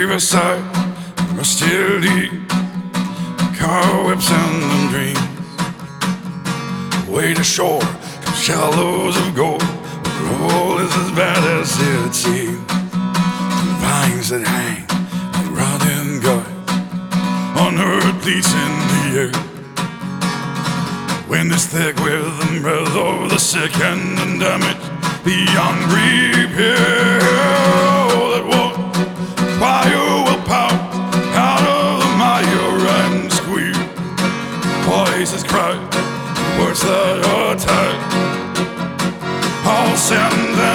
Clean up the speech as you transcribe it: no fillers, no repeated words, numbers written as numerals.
riverside, rusty leaf, car whips and them dreams. Way to shore, from shallows of gold, where all is as bad as it seems. Vines that hang like rotting gut, unearthed bleats in the air. Wind is thick with the breath of the sick and the damage beyond repair. That war fire will pout out of the mire and squeal. Voices cry, words that attack, all send